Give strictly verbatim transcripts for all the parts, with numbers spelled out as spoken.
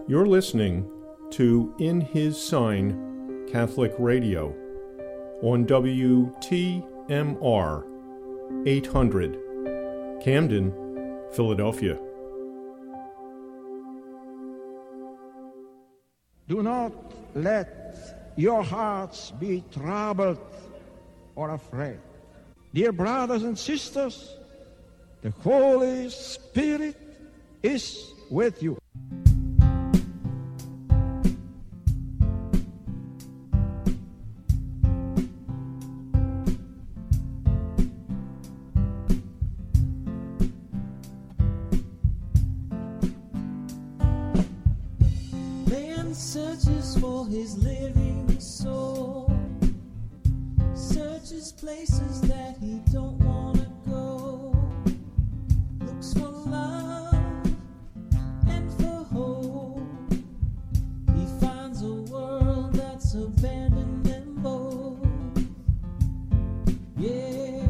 You're listening to In His Sign Catholic Radio on W T M R eight hundred, Camden, Philadelphia. Do not let your hearts be troubled or afraid. Dear brothers and sisters, the Holy Spirit is with you. Man searches for his living soul, searches places that he don't want to go, looks for love and for hope. He finds a world that's abandoned them both. Yeah,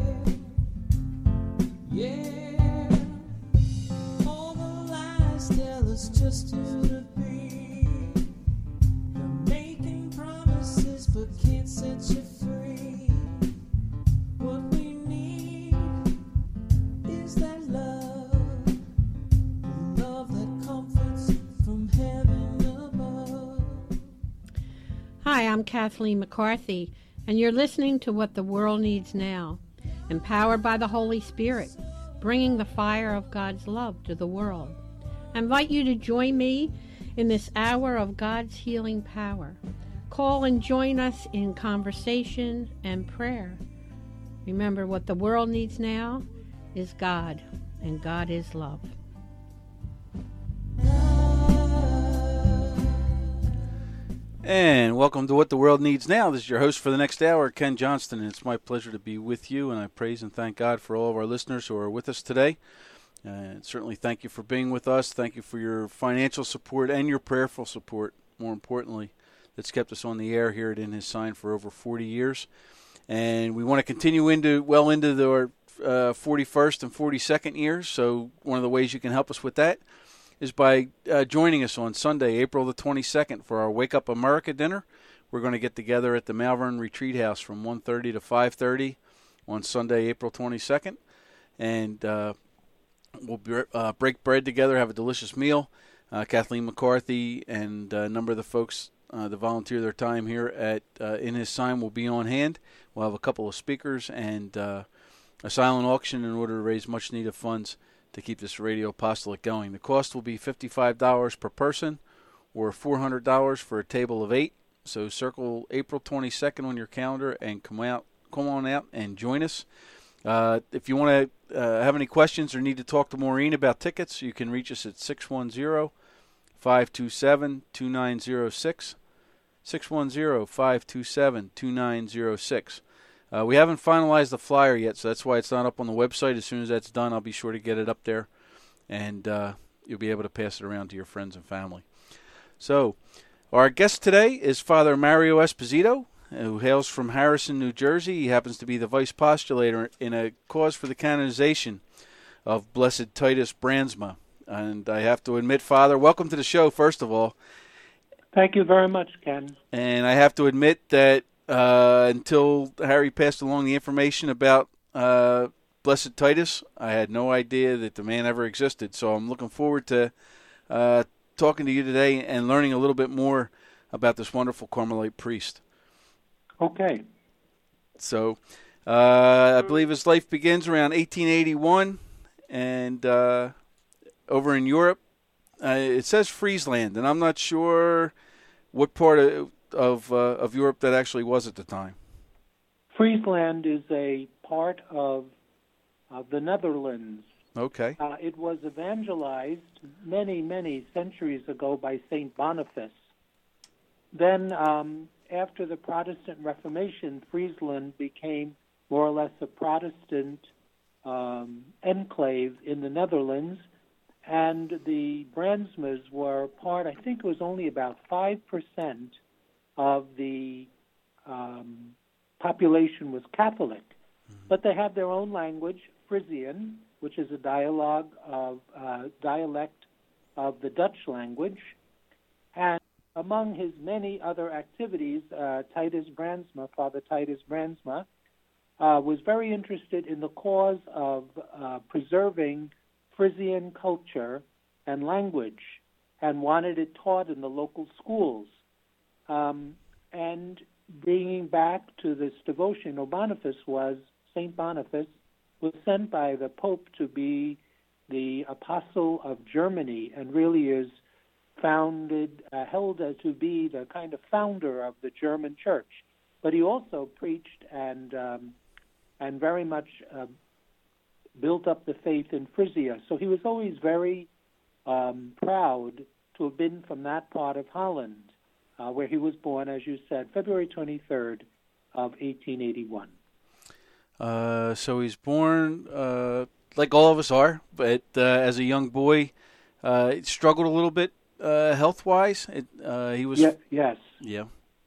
yeah. All the lies tell us just who to be. They're making promises but can't set you free. What we need is that love, the love that comforts from heaven above. Hi, I'm Kathleen McCarthy, and you're listening to What the World Needs Now, empowered by the Holy Spirit, bringing the fire of God's love to the world. I invite you to join me in this hour of God's healing power. Call and join us in conversation and prayer. Remember, what the world needs now is God, and God is love. And welcome to What the World Needs Now. This is your host for the next hour, Ken Johnston, and it's my pleasure to be with you, and I praise and thank God for all of our listeners who are with us today. And certainly thank you for being with us. Thank you for your financial support and your prayerful support, more importantly, that's kept us on the air here at In His Sign for over forty years. And we want to continue into well into the uh, forty-first and forty-second years, so one of the ways you can help us with that is by uh, joining us on Sunday, April the twenty-second, for our Wake Up America dinner. We're going to get together at the Malvern Retreat House from one thirty to five thirty on Sunday, April twenty-second. And uh, we'll be, uh, break bread together, have a delicious meal. Uh, Kathleen McCarthy and a number of the folks uh, that volunteer their time here at uh, In His Sign will be on hand. We'll have a couple of speakers and uh, a silent auction in order to raise much-needed funds to keep this radio apostolate going. The cost will be fifty-five dollars per person or four hundred dollars for a table of eight. So circle April twenty-second on your calendar and come out, come on out and join us. Uh, if you want to uh, have any questions or need to talk to Maureen about tickets, you can reach us at six one zero, five two seven, two nine zero six, six one zero, five two seven, two nine zero six. Uh, we haven't finalized the flyer yet, so that's why it's not up on the website. As soon as that's done, I'll be sure to get it up there, and uh, you'll be able to pass it around to your friends and family. So, our guest today is Father Mario Esposito, who hails from Harrison, New Jersey. He happens to be the vice postulator in a cause for the canonization of Blessed Titus Brandsma. And I have to admit, Father, welcome to the show, first of all. Thank you very much, Ken. And I have to admit that Uh, until Harry passed along the information about uh, Blessed Titus, I had no idea that the man ever existed. So I'm looking forward to uh, talking to you today and learning a little bit more about this wonderful Carmelite priest. Okay. So uh, I believe his life begins around eighteen eighty-one, and uh, over in Europe, uh, it says Friesland, and I'm not sure what part of of uh, of Europe that actually was at the time. Friesland is a part of uh, the Netherlands. Okay. Uh, it was evangelized many, many centuries ago by Saint Boniface. Then, um, after the Protestant Reformation, Friesland became more or less a Protestant um, enclave in the Netherlands, and the Brandsmas were part, I think it was only about five percent of the um, population was Catholic, mm-hmm. but they have their own language, Frisian, which is a dialogue of uh, dialect of the Dutch language, among his many other activities, uh, Titus Brandsma, Father Titus Brandsma, uh, was very interested in the cause of uh, preserving Frisian culture and language and wanted it taught in the local schools. Um, and bringing back to this devotion, Boniface was, Saint Boniface was sent by the Pope to be the apostle of Germany and really is founded, uh, held uh, to be the kind of founder of the German church. But he also preached and um, and very much uh, built up the faith in Frisia. So he was always very um, proud to have been from that part of Holland, uh, where he was born, as you said, February twenty-third of eighteen eighty-one. Uh, so he's born, uh, like all of us are, but uh, as a young boy, uh, struggled a little bit uh, health-wise. It, uh, he was, Ye- yes, yeah,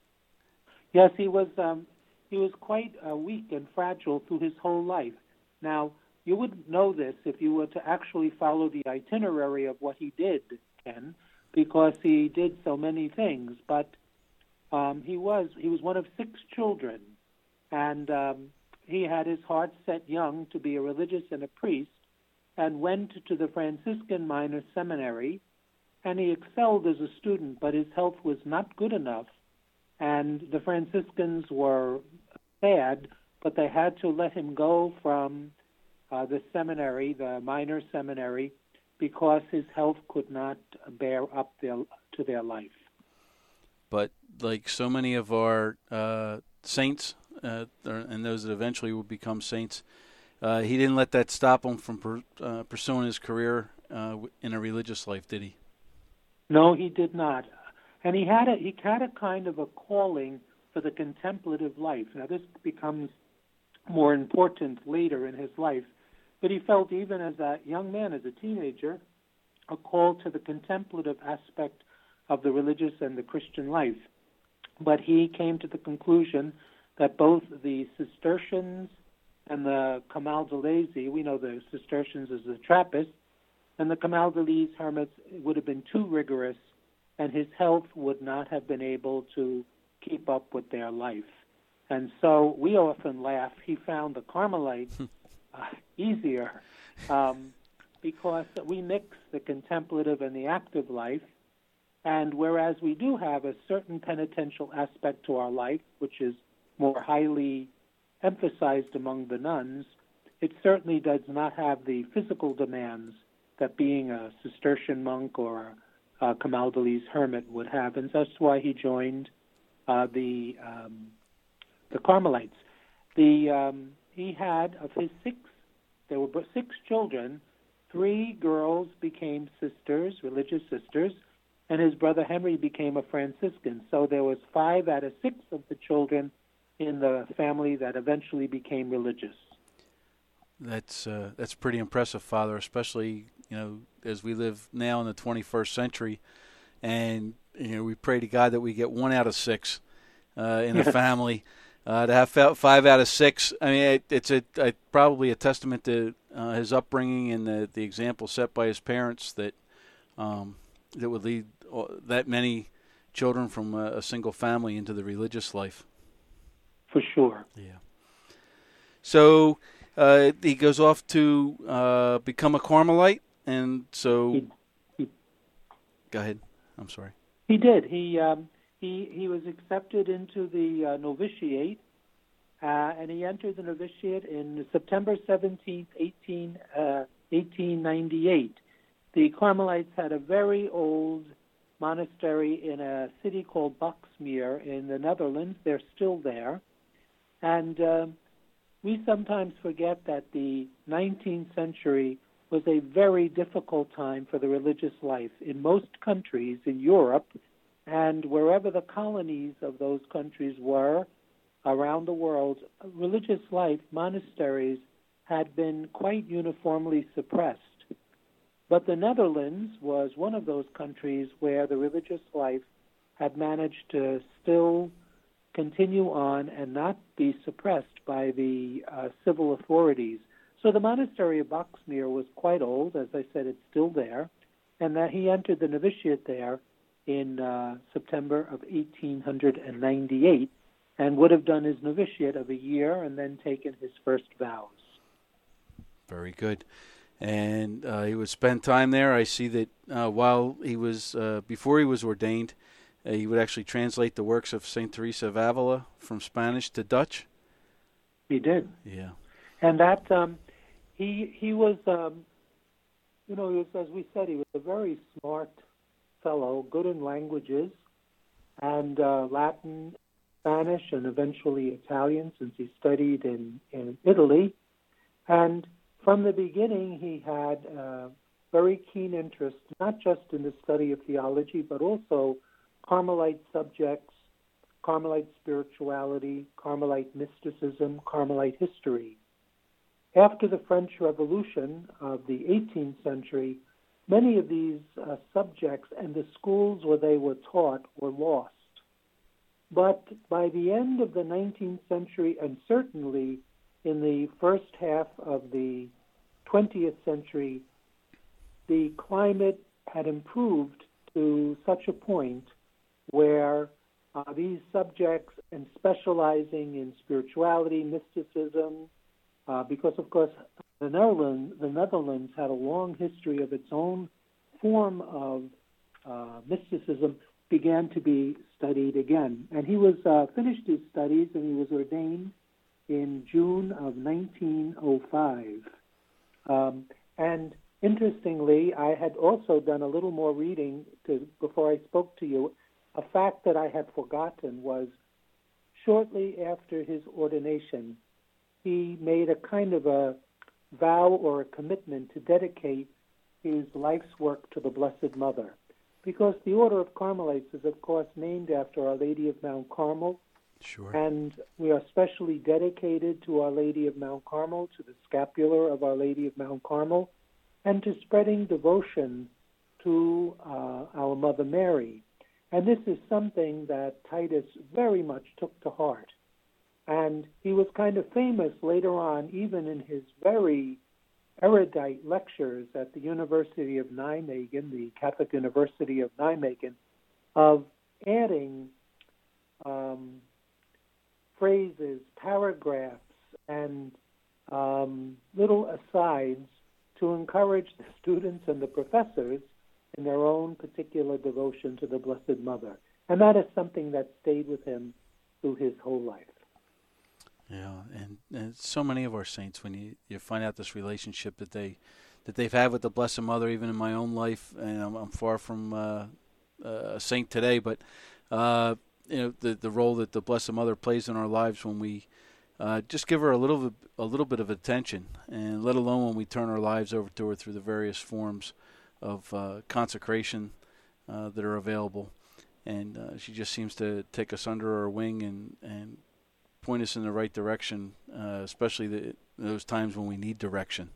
yes, he was. Um, he was quite uh, weak and fragile through his whole life. Now, you would know this if you were to actually follow the itinerary of what he did, Ken, because he did so many things. But um, he was he was one of six children, and um, he had his heart set young to be a religious and a priest, and went to the Franciscan Minor Seminary, and he excelled as a student, but his health was not good enough, and the Franciscans were sad, but they had to let him go from uh, the seminary, the minor seminary, because his health could not bear up their, to their life. But like so many of our uh, saints, uh, and those that eventually will become saints, uh, he didn't let that stop him from per, uh, pursuing his career uh, in a religious life, did he? No, he did not. And he had a he had a kind of a calling for the contemplative life. Now, this becomes more important later in his life, but he felt even as a young man, as a teenager, a call to the contemplative aspect of the religious and the Christian life. But he came to the conclusion that both the Cistercians and the Camaldolesi, we know the Cistercians as the Trappists, and the Camaldolese hermits would have been too rigorous, and his health would not have been able to keep up with their life. And so we often laugh, he found the Carmelites uh, easier um, because we mix the contemplative and the active life, and whereas we do have a certain penitential aspect to our life, which is more highly emphasized among the nuns, it certainly does not have the physical demands that being a Cistercian monk or a Camaldolese hermit would have, and that's why he joined uh, the um, the Carmelites. The um, he had of his six, there were six children. Three girls became sisters, religious sisters, and his brother Henry became a Franciscan. So there was five out of six of the children in the family that eventually became religious. That's uh, that's pretty impressive, Father, especially, you know, as we live now in the twenty-first century, and you know, we pray to God that we get one out of six uh, in a family. Uh, to have five out of six, I mean, it, it's a, a probably a testament to uh, his upbringing and the, the example set by his parents that um, that would lead that many children from a, a single family into the religious life. For sure. Yeah. So uh, he goes off to uh, become a Carmelite, and so he, he, go ahead. I'm sorry. He did. He um, he he was accepted into the uh, novitiate, uh, and he entered the novitiate in September seventeenth, eighteen ninety-eight. The Carmelites had a very old monastery in a city called Boxmeer in the Netherlands. They're still there. And uh, we sometimes forget that the nineteenth century was a very difficult time for the religious life. In most countries in Europe and wherever the colonies of those countries were around the world, religious life, monasteries, had been quite uniformly suppressed. But the Netherlands was one of those countries where the religious life had managed to still continue on and not be suppressed by the uh, civil authorities. So the monastery of Boxmeer was quite old. As I said, it's still there, and that he entered the novitiate there in uh, September of eighteen ninety-eight, and would have done his novitiate of a year and then taken his first vows. Very good. And uh, he would spend time there. I see that uh, while he was, uh, before he was ordained, uh, he would actually translate the works of Saint Teresa of Avila from Spanish to Dutch. He did. Yeah. And that, um, he he was, um, you know, he was, as we said, he was a very smart fellow, good in languages, and uh, Latin, Spanish, and eventually Italian, since he studied in, in Italy. And from the beginning, he had a very keen interest, not just in the study of theology, but also Carmelite subjects, Carmelite spirituality, Carmelite mysticism, Carmelite history. After the French Revolution of the eighteenth century, many of these uh, subjects and the schools where they were taught were lost. But by the end of the nineteenth century, and certainly in the first half of the twentieth century, the climate had improved to such a point where uh, these subjects, and specializing in spirituality, mysticism, uh, because of course the Netherlands, the Netherlands had a long history of its own form of uh, mysticism, began to be studied again. And he was uh, finished his studies, and he was ordained in June of nineteen oh five. Um, and interestingly, I had also done a little more reading to, before I spoke to you. A fact that I had forgotten was shortly after his ordination, he made a kind of a vow or a commitment to dedicate his life's work to the Blessed Mother. Because the Order of Carmelites is, of course, named after Our Lady of Mount Carmel. Sure. And we are specially dedicated to Our Lady of Mount Carmel, to the scapular of Our Lady of Mount Carmel, and to spreading devotion to uh, our Mother Mary. And this is something that Titus very much took to heart. And he was kind of famous later on, even in his very erudite lectures at the University of Nijmegen, the Catholic University of Nijmegen, of adding um, phrases, paragraphs, and um, little asides to encourage the students and the professors in their own particular devotion to the Blessed Mother. And that is something that stayed with him through his whole life. Yeah, and, and so many of our saints, when you, you find out this relationship that they that they've had with the Blessed Mother, even in my own life, and I'm, I'm far from uh, a saint today, but uh, you know the the role that the Blessed Mother plays in our lives when we uh, just give her a little a little bit of attention, and let alone when we turn our lives over to her through the various forms of uh, consecration uh, that are available, and uh, she just seems to take us under her wing and and point us in the right direction, uh, especially the, those times when we need direction.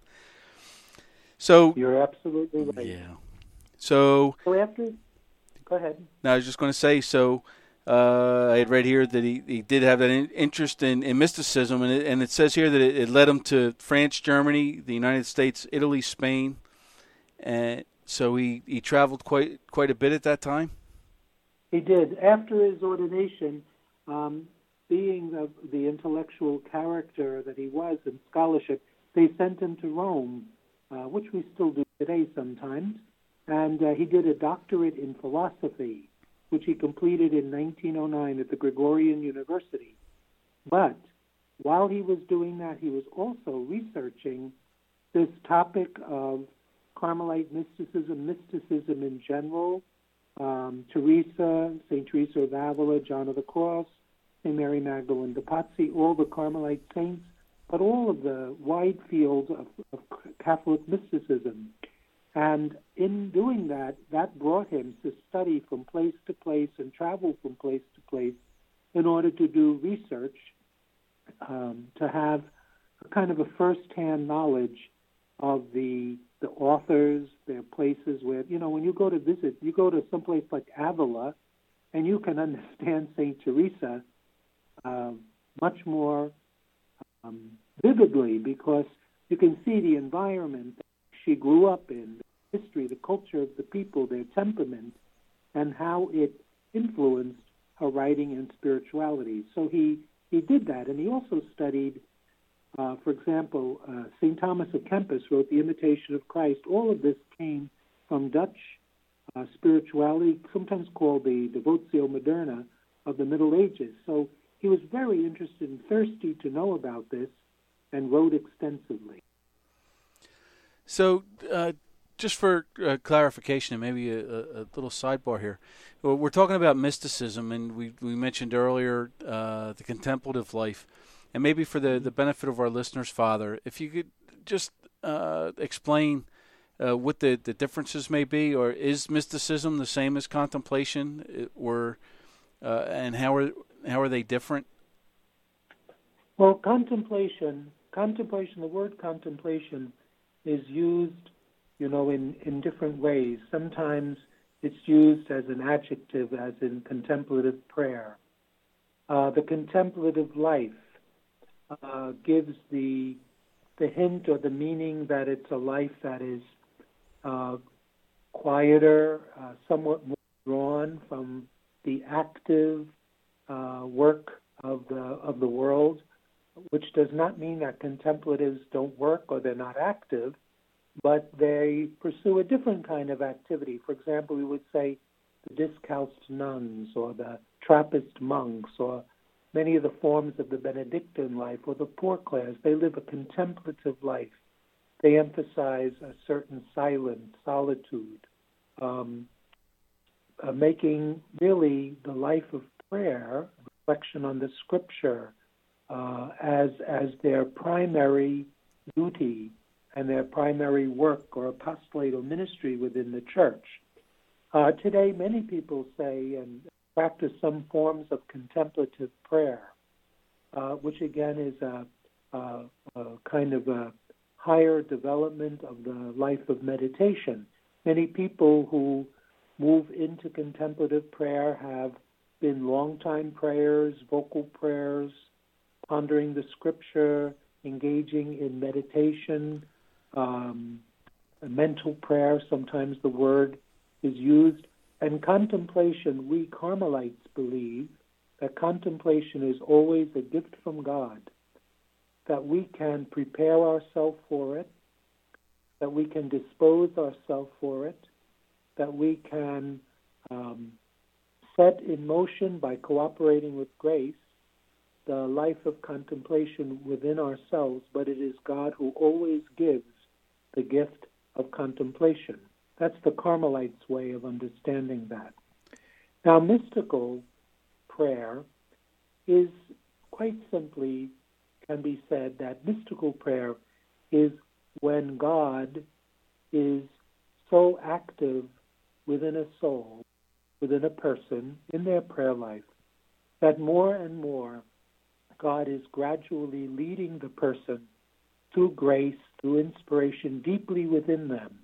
So you're absolutely right. Yeah. So. So after, go ahead. Now I was just going to say. So uh, I had read here that he, he did have that in, interest in, in mysticism, and it, and it says here that it, it led him to France, Germany, the United States, Italy, Spain, and so he, he traveled quite quite a bit at that time. He did. After his ordination, um, being the, the intellectual character that he was in scholarship, they sent him to Rome, uh, which we still do today sometimes, and uh, he did a doctorate in philosophy, which he completed in nineteen oh nine at the Gregorian University. But while he was doing that, he was also researching this topic of Carmelite mysticism, mysticism in general, um, Teresa, Saint Teresa of Avila, John of the Cross, Saint Mary Magdalene de Pazzi, all the Carmelite saints, but all of the wide field of, of Catholic mysticism. And in doing that, that brought him to study from place to place and travel from place to place in order to do research, um, to have a kind of a first-hand knowledge of the the authors, their places where, you know, when you go to visit, you go to someplace like Avila, and you can understand Saint Teresa uh, much more um, vividly, because you can see the environment that she grew up in, the history, the culture of the people, their temperament, and how it influenced her writing and spirituality. So he, he did that, and he also studied, uh, for example, uh, Saint Thomas of Kempis wrote The Imitation of Christ. All of this came from Dutch uh, spirituality, sometimes called the Devotio Moderna of the Middle Ages. So he was very interested and thirsty to know about this and wrote extensively. So, uh, just for uh, clarification and maybe a, a little sidebar here, we're talking about mysticism, and we, we mentioned earlier uh, the contemplative life. And maybe for the, the benefit of our listeners, Father, if you could just uh, explain uh, what the, the differences may be, or is mysticism the same as contemplation, or uh, and how are how are they different? Well, contemplation, contemplation, the word contemplation is used, you know, in, in different ways. Sometimes it's used as an adjective, as in contemplative prayer. Uh, the contemplative life uh, gives the the hint or the meaning that it's a life that is uh, quieter, uh, somewhat more drawn from the active uh, work of the of the world, which does not mean that contemplatives don't work or they're not active, but they pursue a different kind of activity. For example, we would say the discalced nuns or the Trappist monks or many of the forms of the Benedictine life or the poor class. They live a contemplative life. They emphasize a certain silence, solitude, um, uh, making really the life of prayer, reflection on the Scripture, uh, as as their primary duty and their primary work or apostolate or ministry within the church. Uh, today, many people say and practice some forms of contemplative prayer, uh, which again is a, a, a kind of a higher development of the life of meditation. Many people who move into contemplative prayer have been long-time prayers, vocal prayers, pondering the Scripture, engaging in meditation, um, mental prayer. Sometimes the word is used. And contemplation, we Carmelites believe that contemplation is always a gift from God, that we can prepare ourselves for it, that we can dispose ourselves for it, that we can um, set in motion by cooperating with grace the life of contemplation within ourselves, but it is God who always gives the gift of contemplation. That's the Carmelites' way of understanding that. Now, mystical prayer is quite simply, can be said that mystical prayer is when God is so active within a soul, within a person, in their prayer life, that more and more God is gradually leading the person through grace, through inspiration, deeply within them.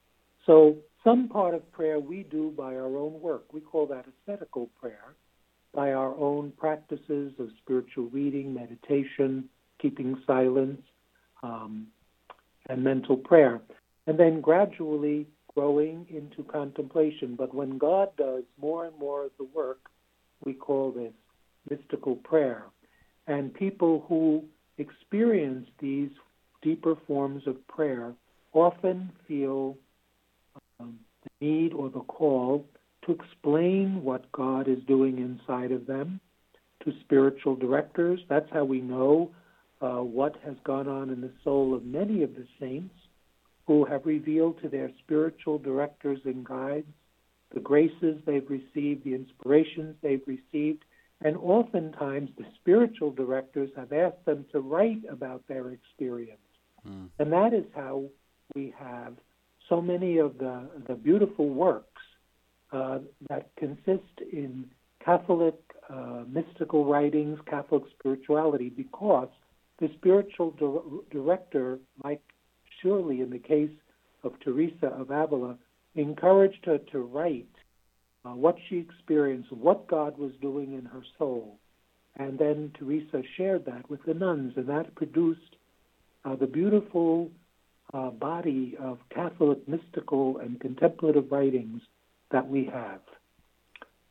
So some part of prayer we do by our own work. We call that ascetical prayer, by our own practices of spiritual reading, meditation, keeping silence, um, and mental prayer. And then gradually growing into contemplation. But when God does more and more of the work, we call this mystical prayer. And people who experience these deeper forms of prayer often feel um, the need or the call to explain what God is doing inside of them to spiritual directors. That's how we know uh, what has gone on in the soul of many of the saints who have revealed to their spiritual directors and guides the graces they've received, the inspirations they've received, and oftentimes the spiritual directors have asked them to write about their experience. Mm. And that is how we have so many of the, the beautiful works uh, that consist in Catholic uh, mystical writings, Catholic spirituality, because the spiritual di- director, like surely in the case of Teresa of Avila, encouraged her to write uh, what she experienced, what God was doing in her soul. And then Teresa shared that with the nuns, and that produced uh, the beautiful uh, body of Catholic mystical and contemplative writings that we have.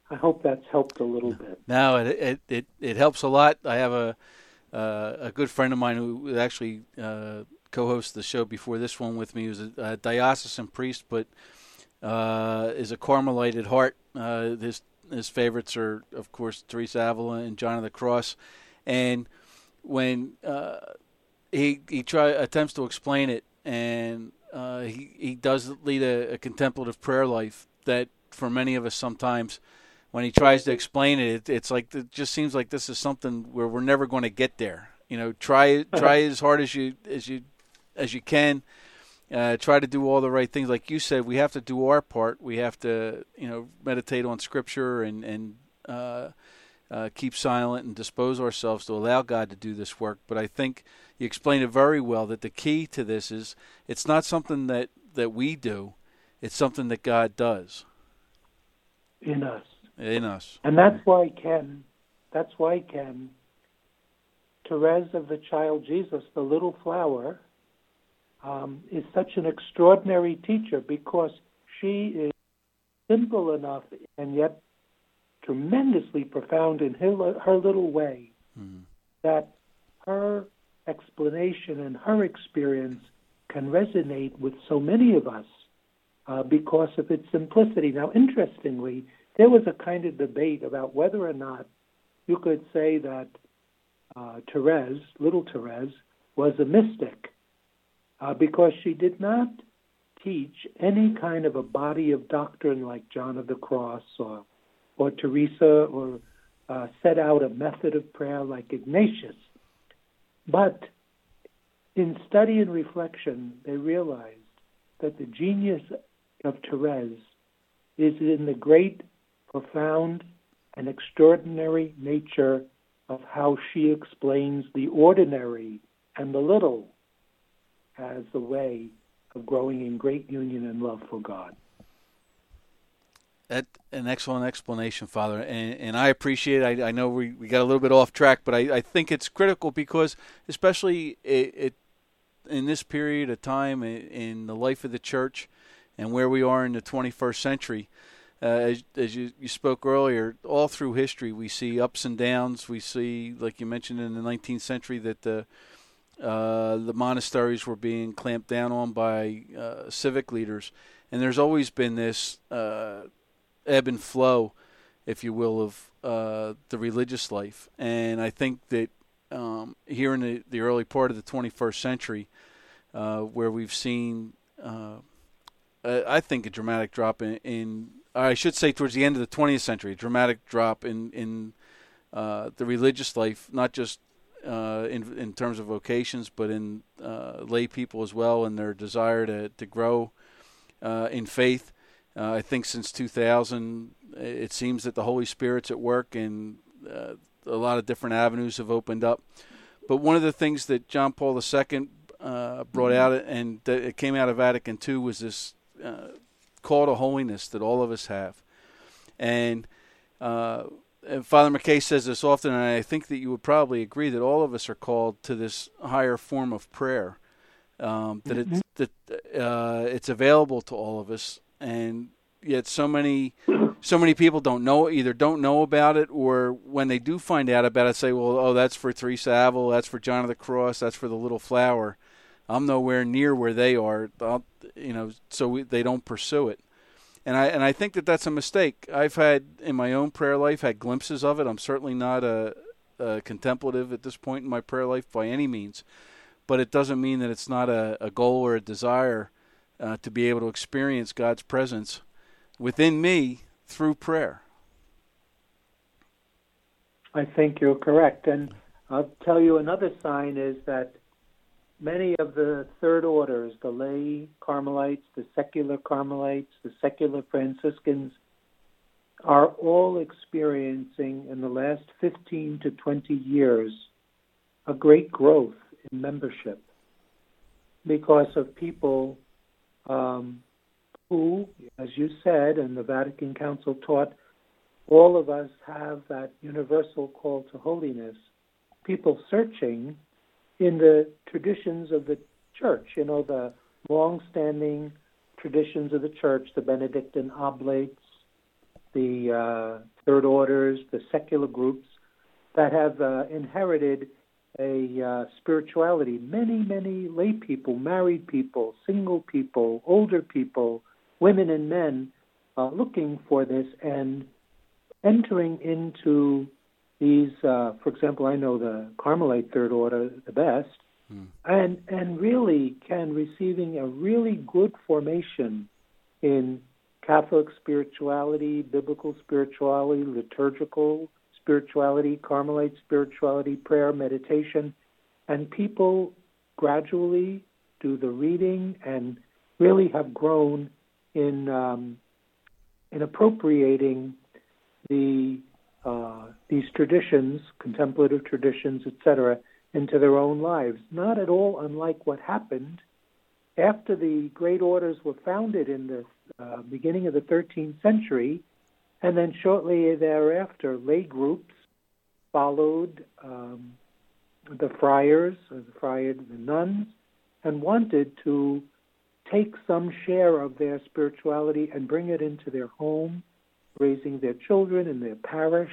I hope that's helped a little bit. No, it it it, it helps a lot. I have a uh, a good friend of mine who actually uh, co-hosts the show before this one with me. He was a, a diocesan priest, but uh, is a Carmelite at heart. Uh, his his favorites are, of course, Teresa Avila and John of the Cross. And when uh, he he try attempts to explain it, and uh, he he does lead a, a contemplative prayer life that for many of us sometimes, when he tries to explain it, it it's like it just seems like this is something where we're never going to get there. You know, try try as hard as you as you as you can. Uh, try to do all the right things. Like you said, we have to do our part. We have to, you know, meditate on Scripture and and uh, uh, keep silent and dispose ourselves to allow God to do this work. But I think you explained it very well that the key to this is it's not something that, that we do. It's something that God does. In us. In us. And that's why Ken, that's why Ken, Therese of the Child Jesus, the little flower, Um, is such an extraordinary teacher because she is simple enough and yet tremendously profound in her, her little way mm-hmm. that her explanation and her experience can resonate with so many of us uh, because of its simplicity. Now, interestingly, there was a kind of debate about whether or not you could say that uh, Therese, little Therese, was a mystic. Uh, because she did not teach any kind of a body of doctrine like John of the Cross or or Teresa, or uh, set out a method of prayer like Ignatius. But in study and reflection, they realized that the genius of Therese is in the great, profound, and extraordinary nature of how she explains the ordinary and the little as a way of growing in great union and love for God. That's an excellent explanation, Father, and, and I appreciate it. I, I know we, we got a little bit off track, but I, I think it's critical because especially it, it in this period of time in, in the life of the church and where we are in the twenty-first century, uh, as, as you, you spoke earlier, all through history we see ups and downs. We see, like you mentioned in the nineteenth century, that the Uh, the monasteries were being clamped down on by uh, civic leaders, and there's always been this uh, ebb and flow, if you will, of uh, the religious life. And I think that um, here in the, the early part of the twenty-first century, uh, where we've seen, uh, I think, a dramatic drop in, in, I should say towards the end of the twentieth century, a dramatic drop in, in uh, the religious life, not just Uh, in in terms of vocations, but in uh, lay people as well, and their desire to to grow uh, in faith. Uh, I think since two thousand, it seems that the Holy Spirit's at work, and uh, a lot of different avenues have opened up. But one of the things that John Paul the Second uh, brought out, and that it came out of Vatican Two, was this uh, call to holiness that all of us have, and. Uh, And Father McKay says this often, and I think that you would probably agree that all of us are called to this higher form of prayer, um, that it's, that uh, it's available to all of us, and yet so many so many people don't know, either don't know about it, or when they do find out about it, say, well, oh, that's for Teresa Avila, that's for John of the Cross, that's for the little flower. I'm nowhere near where they are, I'll, you know, so we, they don't pursue it. And I and I think that that's a mistake. I've had, in my own prayer life, had glimpses of it. I'm certainly not a, a contemplative at this point in my prayer life by any means. But it doesn't mean that it's not a, a goal or a desire uh, to be able to experience God's presence within me through prayer. I think you're correct. And I'll tell you another sign is that many of the third orders, the lay Carmelites, the secular Carmelites, the secular Franciscans, are all experiencing in the last fifteen to twenty years a great growth in membership because of people um, who, as you said, and the Vatican Council taught, all of us have that universal call to holiness, people searching in the traditions of the church, you know, the long-standing traditions of the church, the Benedictine Oblates, the uh, third orders, the secular groups that have uh, inherited a uh, spirituality. Many, many lay people, married people, single people, older people, women and men uh, looking for this and entering into these, uh, for example, I know the Carmelite Third Order the best, mm. and and really can receiving a really good formation in Catholic spirituality, biblical spirituality, liturgical spirituality, Carmelite spirituality, prayer, meditation, and people gradually do the reading and really have grown in um, in appropriating the uh, these traditions, contemplative traditions, et cetera, into their own lives. Not at all unlike what happened after the great orders were founded in the uh, beginning of the thirteenth century, and then shortly thereafter, lay groups followed um, the friars, or the friars, the nuns, and wanted to take some share of their spirituality and bring it into their home, raising their children in their parish.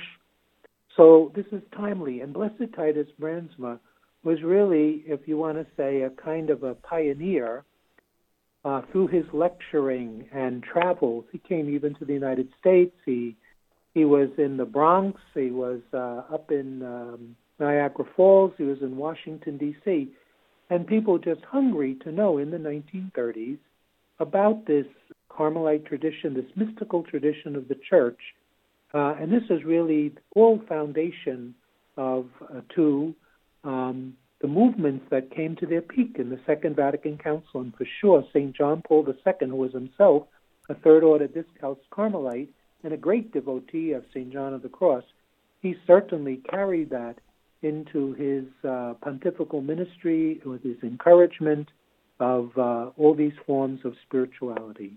So this is timely. And Blessed Titus Brandsma was really, if you want to say, a kind of a pioneer uh, through his lecturing and travels. He came even to the United States. He he was in the Bronx. He was uh, up in um, Niagara Falls. He was in Washington, D C And people just hungry to know in the nineteen thirties about this Carmelite tradition, this mystical tradition of the Church. Uh, and this is really all foundation of uh, to um, the movements that came to their peak in the Second Vatican Council. And for sure, Saint John Paul the Second, who was himself a Third Order Discalced Carmelite and a great devotee of Saint John of the Cross, he certainly carried that into his uh, pontifical ministry with his encouragement of uh, all these forms of spirituality.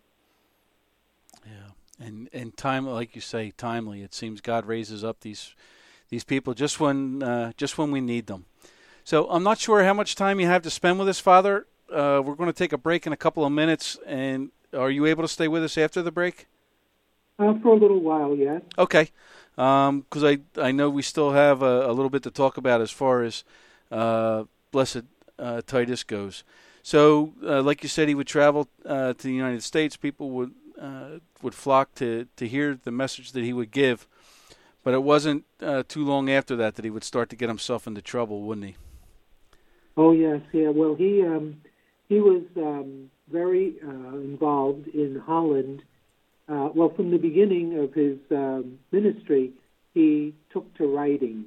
Yeah, and and time, like you say, timely. It seems God raises up these these people just when uh, just when we need them. So I'm not sure how much time you have to spend with us, Father. Uh, we're going to take a break in a couple of minutes, and are you able to stay with us after the break? Uh, for a little while, yes. Okay. Because um, I, I know we still have a, a little bit to talk about as far as uh, Blessed uh, Titus goes. So, uh, like you said, he would travel uh, to the United States. People would uh, would flock to, to hear the message that he would give. But it wasn't uh, too long after that that he would start to get himself into trouble, wouldn't he? Oh, yes. Yeah. Well, he, um, he was um, very uh, involved in Holland. Uh, well, from the beginning of his um, ministry, he took to writing.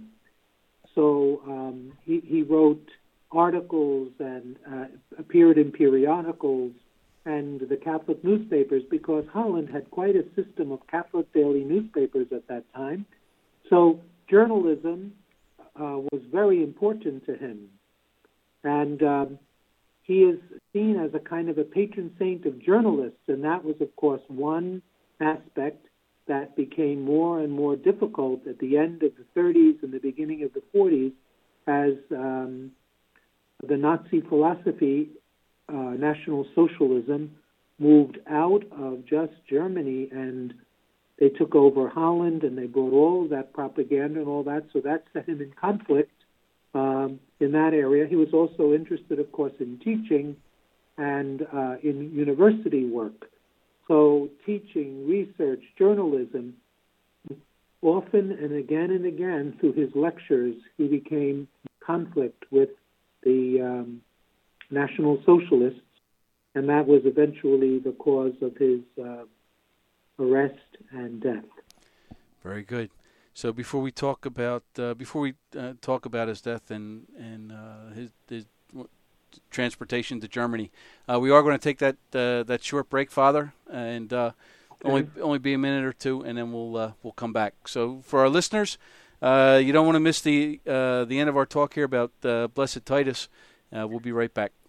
So um, he, he wrote articles and uh, appeared in periodicals and the Catholic newspapers, because Holland had quite a system of Catholic daily newspapers at that time. So journalism uh, was very important to him. And um, he is seen as a kind of a patron saint of journalists, and that was, of course, one aspect that became more and more difficult at the end of the thirties and the beginning of the forties as um, the Nazi philosophy, uh, National Socialism, moved out of just Germany, and they took over Holland, and they brought all of that propaganda and all that, so that set him in conflict um, in that area. He was also interested, of course, in teaching and uh, in university work. So teaching, research, journalism, often and again and again through his lectures, he became in conflict with the um, National Socialists, and that was eventually the cause of his uh, arrest and death. Very good. So before we talk about uh, before we uh, talk about his death and and uh, his, his transportation to Germany, uh, we are going to take that uh, that short break, Father, and uh, okay. only only be a minute or two, and then we'll uh, we'll come back. So for our listeners, uh, you don't want to miss the uh, the end of our talk here about uh, Blessed Titus. Uh, we'll be right back.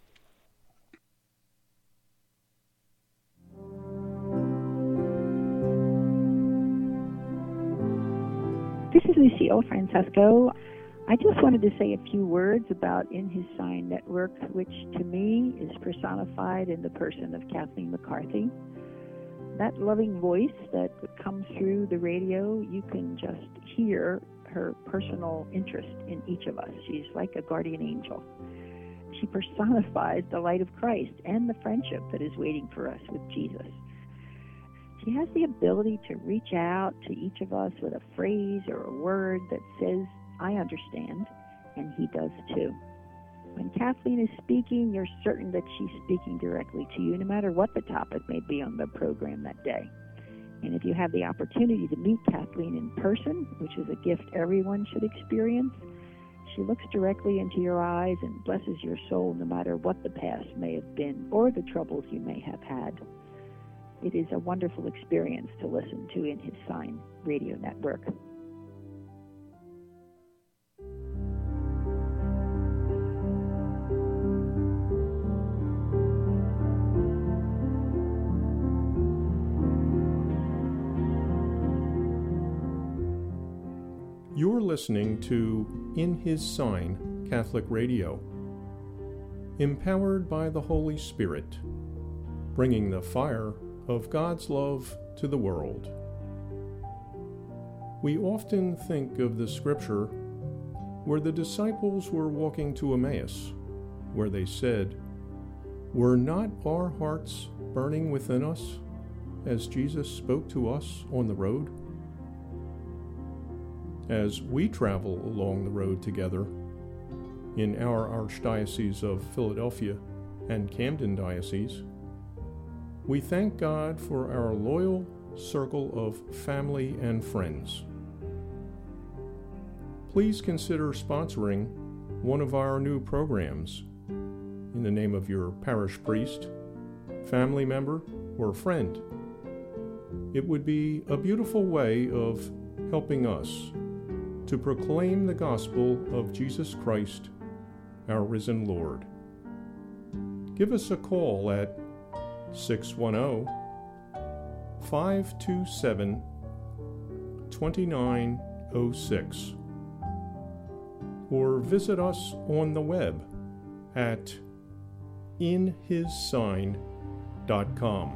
This is Lucille Francesco. I just wanted to say a few words about In His Sign Network, which to me is personified in the person of Kathleen McCarthy. that loving voice that comes through the radio, you can just hear her personal interest in each of us. She's like a guardian angel. She personifies the light of Christ and the friendship that is waiting for us with Jesus. She has the ability to reach out to each of us with a phrase or a word that says, I understand, and he does too. When Kathleen is speaking, you're certain that she's speaking directly to you, no matter what the topic may be on the program that day. And if you have the opportunity to meet Kathleen in person, which is a gift everyone should experience, she looks directly into your eyes and blesses your soul no matter what the past may have been or the troubles you may have had. It is a wonderful experience to listen to In His Sign Radio Network. You're listening to In His Sign Catholic Radio, empowered by the Holy Spirit, bringing the fire of God's love to the world. We often think of the scripture where the disciples were walking to Emmaus, where they said, "Were not our hearts burning within us as Jesus spoke to us on the road?" As we travel along the road together in our Archdiocese of Philadelphia and Camden Diocese, we thank God for our loyal circle of family and friends. Please consider sponsoring one of our new programs in the name of your parish priest, family member, or friend. It would be a beautiful way of helping us to proclaim the gospel of Jesus Christ, our risen Lord. Give us a call at six one zero, five two seven, two nine zero six or visit us on the web at in his sign dot com.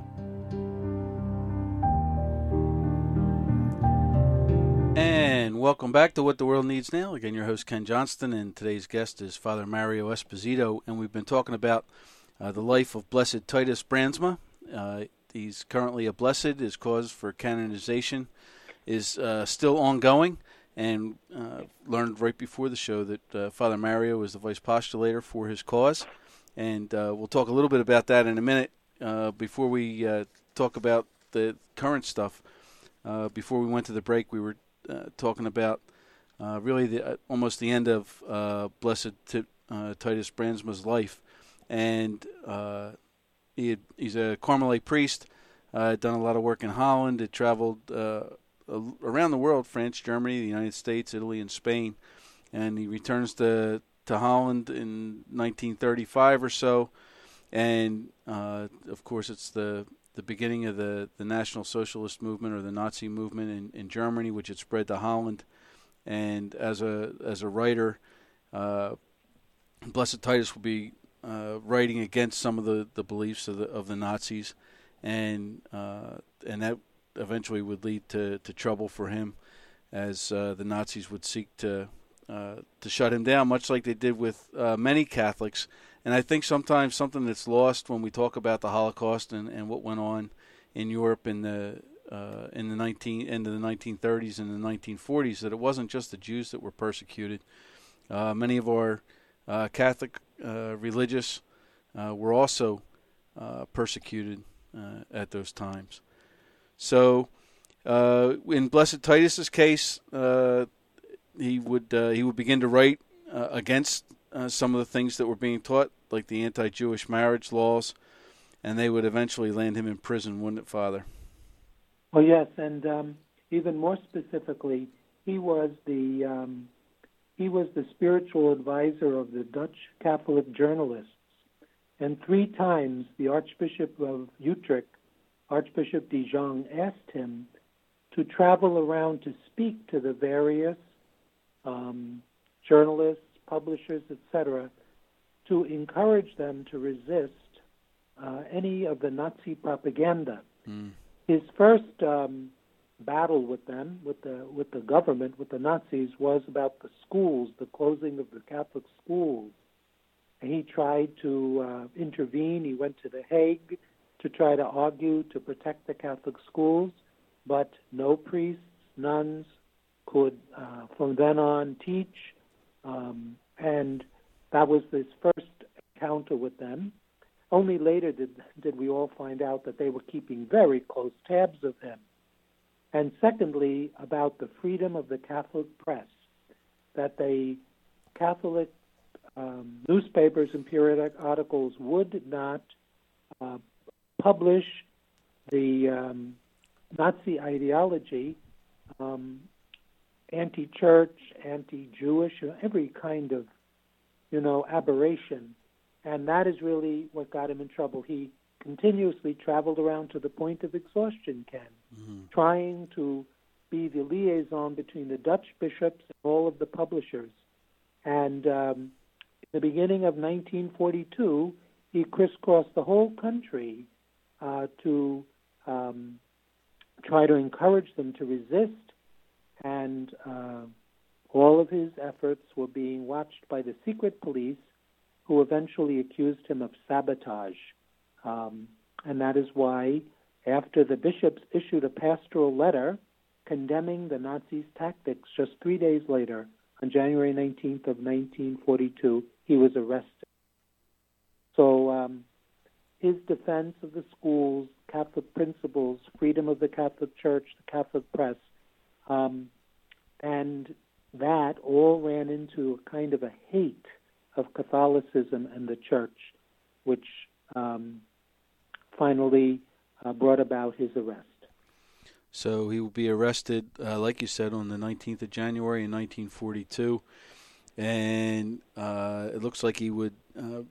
And welcome back to What the World Needs Now. Again, your host Ken Johnston, and today's guest is Father Mario Esposito, and we've been talking about uh, the life of Blessed Titus Brandsma. Uh, he's currently a blessed. His cause for canonization is uh, still ongoing, and uh, learned right before the show that uh, Father Mario is the vice postulator for his cause, and uh, we'll talk a little bit about that in a minute. Uh, before we uh, talk about the current stuff, uh, before we went to the break, we were Uh, talking about uh, really the, uh, almost the end of uh, Blessed T- uh, Titus Brandsma's life, and uh, he had, he's a Carmelite priest. Uh, done a lot of work in Holland. Had traveled uh, around the world: France, Germany, the United States, Italy, and Spain. And he returns to to Holland in nineteen thirty-five or so, and uh, of course it's the the beginning of the, the National Socialist movement or the Nazi movement in, in Germany, which had spread to Holland. And as a as a writer, uh, Blessed Titus will be uh, writing against some of the, the beliefs of the of the Nazis, and uh, and that eventually would lead to, to trouble for him, as uh, the Nazis would seek to uh, to shut him down, much like they did with uh, many Catholics. And I think sometimes something that's lost when we talk about the Holocaust and, and what went on in Europe in the uh, in the nineteen into the nineteen thirties and the nineteen forties, that it wasn't just the Jews that were persecuted. Uh, many of our uh, Catholic uh, religious uh, were also uh, persecuted uh, at those times. So, uh, in Blessed Titus's case, uh, he would uh, he would begin to write uh, against Uh, some of the things that were being taught, like the anti-Jewish marriage laws, and they would eventually land him in prison, wouldn't it, Father? Well, yes, and um, even more specifically, he was the um, he was the spiritual advisor of the Dutch Catholic journalists, and three times the Archbishop of Utrecht, Archbishop de Jong, asked him to travel around to speak to the various um, journalists, publishers, et cetera, to encourage them to resist uh, any of the Nazi propaganda. Mm. his first um, battle with them, with the with the government, with the Nazis, was about the schools, the closing of the Catholic schools. And he tried to uh, intervene. He went to The Hague to try to argue to protect the Catholic schools, but no priests, nuns could, uh, from then on, teach. Um, and that was his first encounter with them. Only later did, did we all find out that they were keeping very close tabs of him. And secondly, about the freedom of the Catholic press, that the Catholic um, newspapers and periodic articles would not uh, publish the um, Nazi ideology, um, anti-church, anti-Jewish, every kind of, you know, aberration. And that is really what got him in trouble. He continuously traveled around to the point of exhaustion, Ken, mm-hmm. trying to be the liaison between the Dutch bishops and all of the publishers. And um, in the beginning of nineteen forty-two, he crisscrossed the whole country uh, to um, try to encourage them to resist. And uh, all of his efforts were being watched by the secret police, who eventually accused him of sabotage. Um, and that is why, after the bishops issued a pastoral letter condemning the Nazis' tactics, just three days later, on January nineteenth of nineteen forty-two, he was arrested. So um, his defense of the schools, Catholic principles, freedom of the Catholic Church, the Catholic press, um, and that all ran into a kind of a hate of Catholicism and the Church, which um, finally uh, brought about his arrest. So he will be arrested, uh, like you said, on the nineteenth of January in nineteen forty-two, and uh, it looks like he would uh,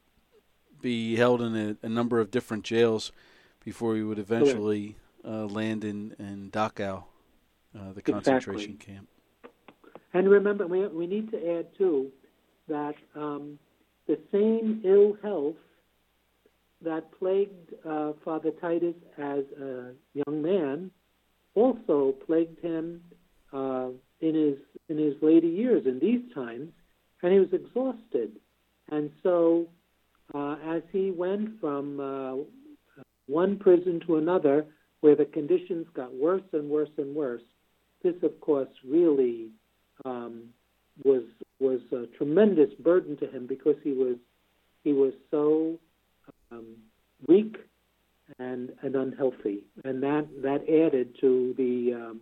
be held in a, a number of different jails before he would eventually uh, land in, in Dachau, uh, the concentration exactly. camp. And remember, we, we need to add, too, that um, the same ill health that plagued uh, Father Titus as a young man also plagued him uh, in his in his later years, in these times, and he was exhausted. And so, uh, as he went from uh, one prison to another, where the conditions got worse and worse and worse, this, of course, really um, was was a tremendous burden to him, because he was he was so um, weak and and unhealthy, and that that added to the um,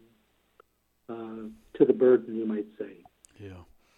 uh, to the burden, you might say. Yeah.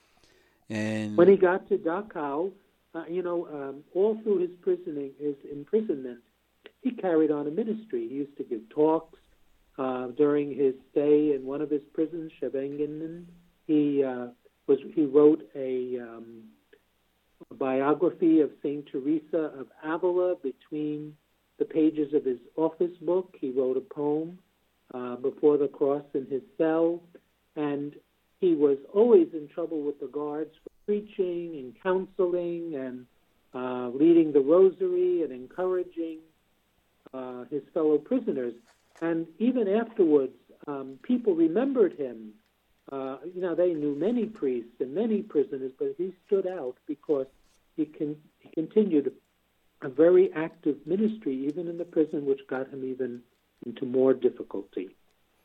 And when he got to Dachau, uh, you know, um, all through his prisoning, his imprisonment, he carried on a ministry. He used to give talks uh, during his stay in one of his prisons, Scheveningen. He uh, was he wrote a, um, a biography of Saint Teresa of Avila between the pages of his office book. He wrote a poem uh, before the cross in his cell, and he was always in trouble with the guards for preaching and counseling and uh, leading the rosary and encouraging uh, his fellow prisoners. And even afterwards, um, people remembered him. Uh, you know, they knew many priests and many prisoners, but he stood out because he, can, he continued a very active ministry, even in the prison, which got him even into more difficulty.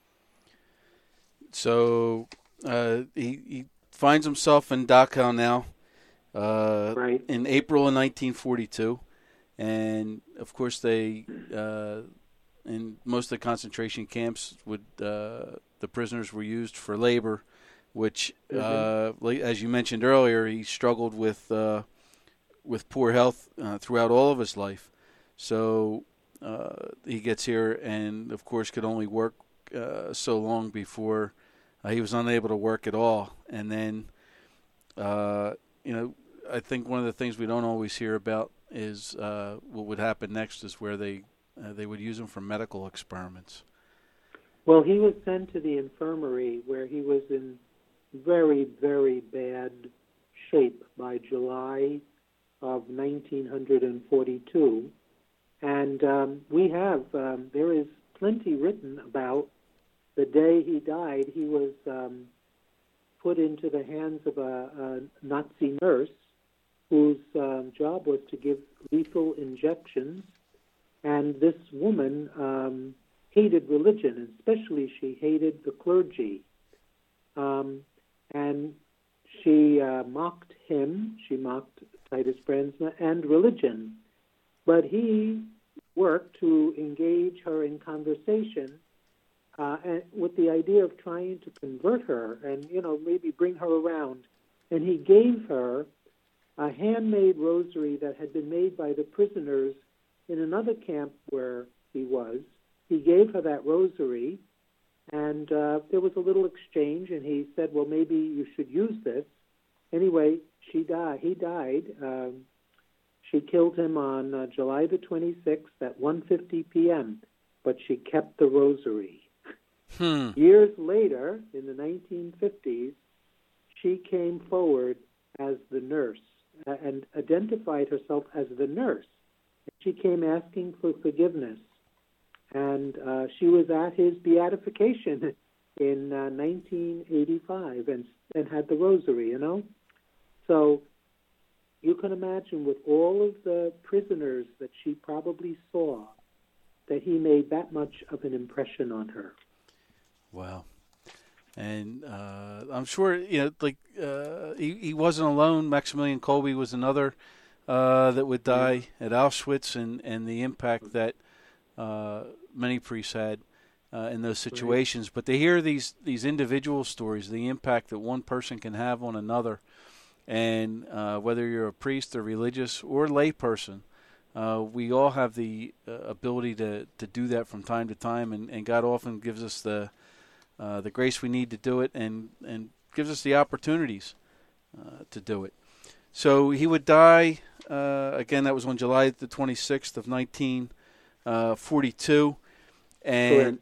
So uh, he, he finds himself in Dachau now, uh, right. in April of nineteen forty-two, and of course they, uh, in most of the concentration camps, would uh, the prisoners were used for labor, which, mm-hmm. uh, as you mentioned earlier, he struggled with. Uh, with poor health uh, throughout all of his life. So uh, he gets here and, of course, could only work uh, so long before uh, he was unable to work at all. And then, uh, you know, I think one of the things we don't always hear about is uh, what would happen next is where they uh, they would use him for medical experiments. Well, he was sent to the infirmary where he was in very, very bad shape by July of nineteen forty-two, and um, we have um, there is plenty written about the day he died. He was um, put into the hands of a, a Nazi nurse whose um, job was to give lethal injections. And this woman um, hated religion, and especially she hated the clergy. Um, and she uh, mocked him, she mocked Titus Brandsma and religion. But he worked to engage her in conversation uh, and with the idea of trying to convert her and, you know, maybe bring her around. And he gave her a handmade rosary that had been made by the prisoners in another camp where he was. He gave her that rosary, and uh, there was a little exchange, and he said, well, maybe you should use this. Anyway, she died. He died. Um, she killed him on uh, July the twenty-sixth at one fifty p.m., but she kept the rosary. Hmm. Years later, in the nineteen fifties, she came forward as the nurse uh, and identified herself as the nurse. She came asking for forgiveness, and uh, she was at his beatification in uh, nineteen eighty-five and, and had the rosary, you know? So you can imagine with all of the prisoners that she probably saw that he made that much of an impression on her. Wow. And uh, I'm sure, you know, like uh, he, he wasn't alone. Maximilian Kolbe was another uh, that would die at Auschwitz, and, and the impact that uh, many priests had uh, in those situations. Right. But to hear these, these individual stories, the impact that one person can have on another, and uh, whether you're a priest or religious or lay person, uh, we all have the uh, ability to, to do that from time to time, and, and God often gives us the uh, the grace we need to do it, and, and gives us the opportunities uh, to do it. So he would die, uh, again, that was on July the twenty-sixth of nineteen forty-two. And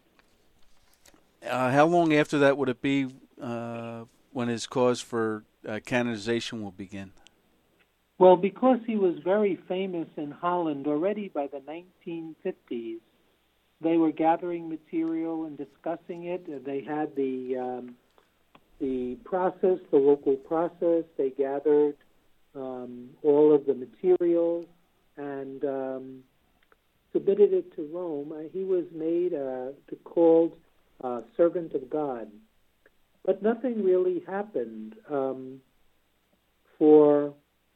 uh, how long after that would it be uh, when his cause for uh, canonization will begin? Well, because he was very famous in Holland already by the nineteen fifties, they were gathering material and discussing it. They had the um, the process, the local process. They gathered um, all of the materials and um, submitted it to Rome. Uh, he was made uh, called uh, servant of God. But nothing really happened um, for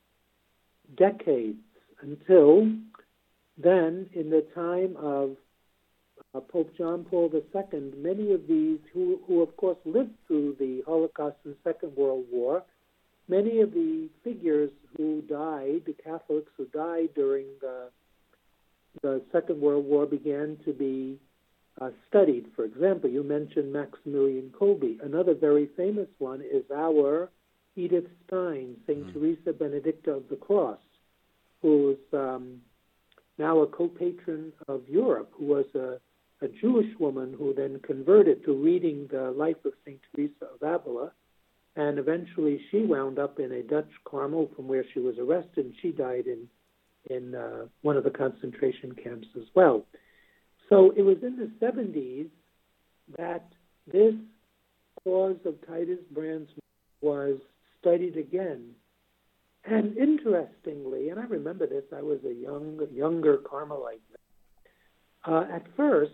decades until then, in the time of uh, Pope John Paul the Second, many of these who, who of course lived through the Holocaust and Second World War, many of the figures who died, the Catholics who died during the, the Second World War, began to be uh, studied. For example, you mentioned Maximilian Kolbe. Another very famous one is our Edith Stein, Saint Mm-hmm. Teresa Benedicta of the Cross, who's um, now a co-patron of Europe, who was a, a Jewish woman who then converted to reading the life of Saint Teresa of Avila, and eventually she wound up in a Dutch Carmel from where she was arrested, and she died in, in uh, one of the concentration camps as well. So it was in the seventies that this cause of Titus Brandsma was studied again. And interestingly, and I remember this, I was a young, younger Carmelite. Uh, at first,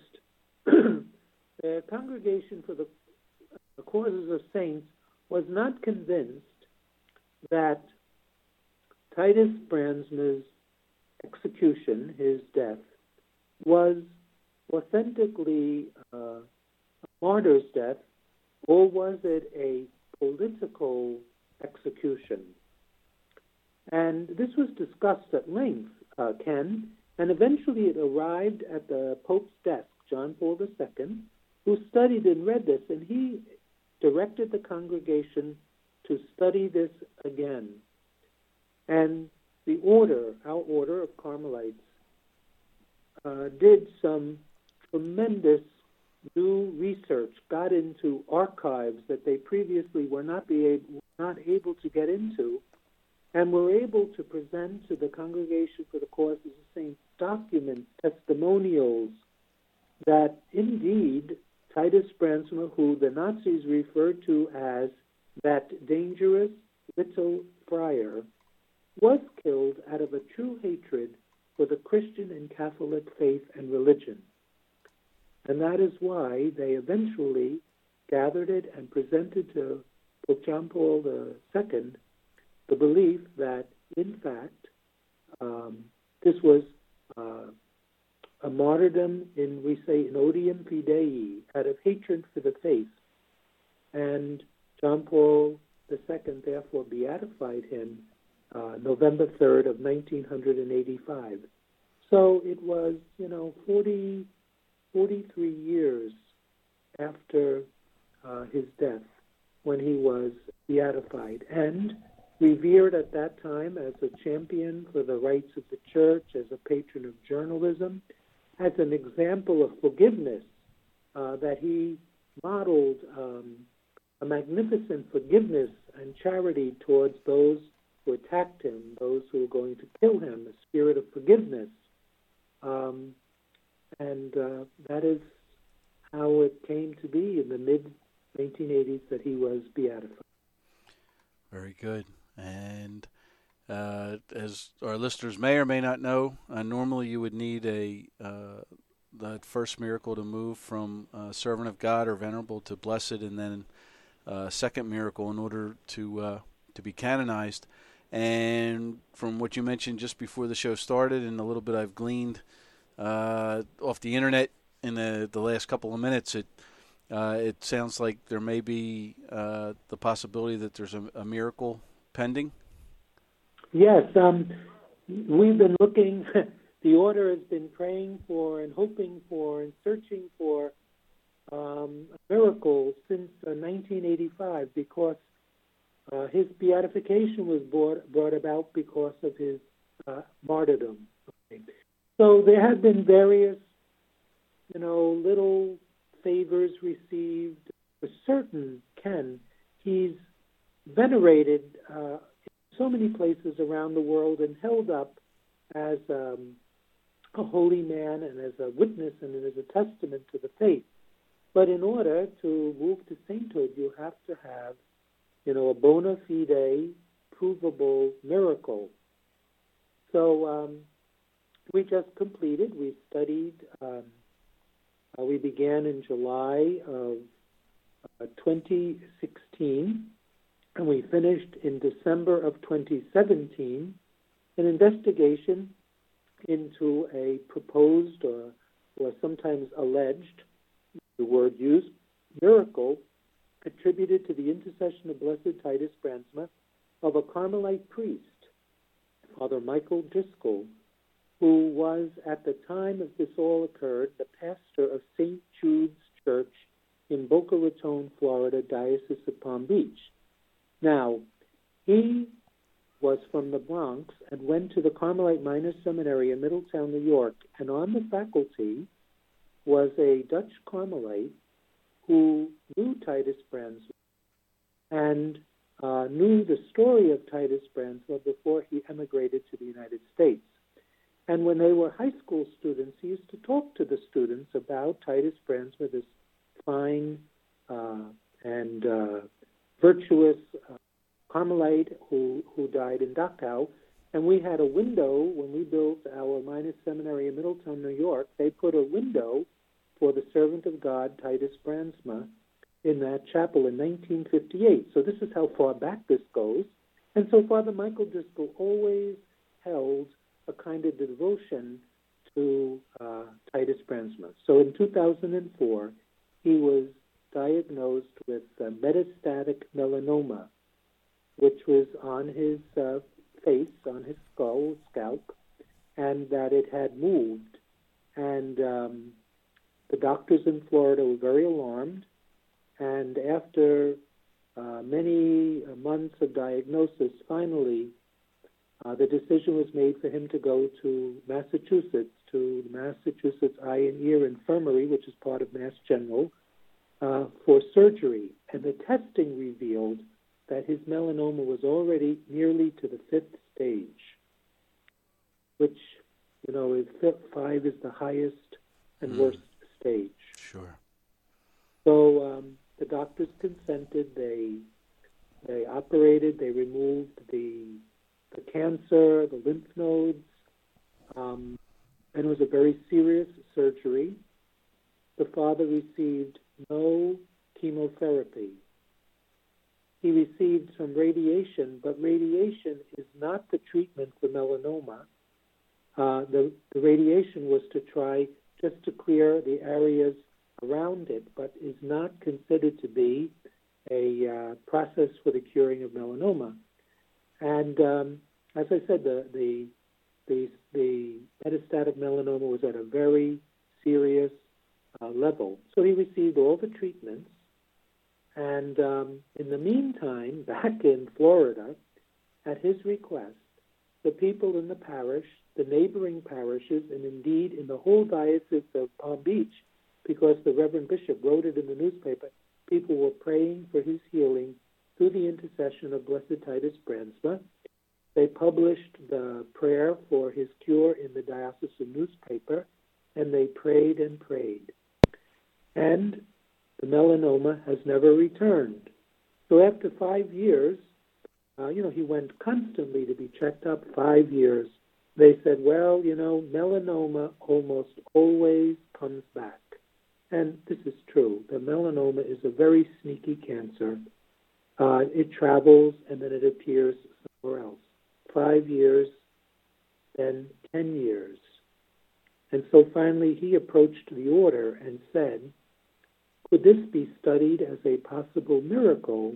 the Congregation for the, the Causes of Saints was not convinced that Titus Brandsma's execution, his death, was authentically uh, a martyr's death, or was it a political execution? And this was discussed at length, uh, Ken, and eventually it arrived at the Pope's desk, John Paul the Second, who studied and read this, and he directed the congregation to study this again. And the order, our order of Carmelites, uh, did some tremendous new research, got into archives that they previously were not, be able, not able to get into, and were able to present to the Congregation for the Causes of Saints documents, testimonials, that indeed Titus Brandsma, who the Nazis referred to as that dangerous little friar, was killed out of a true hatred for the Christian and Catholic faith and religion. And that is why they eventually gathered it and presented to Pope John Paul the Second the belief that, in fact, um, this was uh, a martyrdom in, we say, in odium fidei, out of hatred for the faith. And John Paul the Second therefore beatified him uh, November third of nineteen eighty-five. So it was, you know, forty, forty-three years after uh, his death when he was beatified and revered at that time as a champion for the rights of the church, as a patron of journalism, as an example of forgiveness, uh, that he modeled um, a magnificent forgiveness and charity towards those who attacked him, those who were going to kill him, a spirit of forgiveness. Um, and uh, that is how it came to be in the mid nineteen eighties that he was beatified. Very good. And uh, as our listeners may or may not know, uh, normally you would need a uh, that first miracle to move from uh, servant of God or venerable to blessed, and then a uh, second miracle in order to uh, to be canonized. And from what you mentioned just before the show started, and a little bit I've gleaned uh, off the internet in the the last couple of minutes, it uh, it sounds like there may be uh, the possibility that there's a, a miracle pending. Yes, um, we've been looking. The order has been praying for and hoping for and searching for um, a miracle since uh, nineteen eighty-five, because uh, his beatification was brought, brought about because of his uh, martyrdom. Okay. So there have been various, you know, little favors received. For certain, Ken, he's venerated uh, in so many places around the world and held up as um, a holy man and as a witness and as a testament to the faith. But in order to move to sainthood, you have to have, you know, a bona fide, provable miracle. So um, we just completed, we studied, um, uh, we began in July of uh, twenty sixteen, and we finished in December of twenty seventeen, an investigation into a proposed or, or sometimes alleged, the word used, miracle attributed to the intercession of Blessed Titus Brandsma of a Carmelite priest, Father Michael Driscoll, who was, at the time of this all occurred, the pastor of Saint Jude's Church in Boca Raton, Florida, Diocese of Palm Beach. Now, he was from the Bronx and went to the Carmelite Minor Seminary in Middletown, New York, and on the faculty was a Dutch Carmelite who knew Titus Brandsma and uh, knew the story of Titus Brandsma before he emigrated to the United States. And when they were high school students, he used to talk to the students about Titus Brandsma, this fine uh, and uh, virtuous uh, Carmelite who, who died in Dachau. And we had a window, when we built our minor seminary in Middletown, New York, they put a window for the servant of God, Titus Brandsma, in that chapel in nineteen fifty-eight. So this is how far back this goes. And so Father Michael Driscoll always held a kind of devotion to uh, Titus Brandsma. So in two thousand four, he was diagnosed with uh, metastatic melanoma, which was on his uh, face, on his skull, scalp, and that it had moved. And um, the doctors in Florida were very alarmed, and after uh, many months of diagnosis, finally, uh, the decision was made for him to go to Massachusetts, to the Massachusetts Eye and Ear Infirmary, which is part of Mass General, uh, for surgery. And the testing revealed that his melanoma was already nearly to the fifth stage, which, you know, is five is the highest and mm. worst stage. Sure. So um, the doctors consented. They they operated. They removed the the cancer, the lymph nodes, um, and it was a very serious surgery. The father received no chemotherapy. He received some radiation, but radiation is not the treatment for melanoma. Uh, the, the radiation was to try just to clear the areas around it, but is not considered to be a uh, process for the curing of melanoma. And um, as I said, the, the the the metastatic melanoma was at a very serious uh, level. So he received all the treatments. And um, in the meantime, back in Florida, at his request, the people in the parish, the neighboring parishes, and indeed in the whole diocese of Palm Beach, because the Reverend Bishop wrote it in the newspaper, people were praying for his healing through the intercession of Blessed Titus Brandsma. They published the prayer for his cure in the diocesan newspaper, and they prayed and prayed. And the melanoma has never returned. So after five years, uh, you know, he went constantly to be checked up, five years. They said, well, you know, melanoma almost always comes back. And this is true. The melanoma is a very sneaky cancer. Uh, it travels and then it appears somewhere else. Five years, then ten years. And so finally he approached the order and said, could this be studied as a possible miracle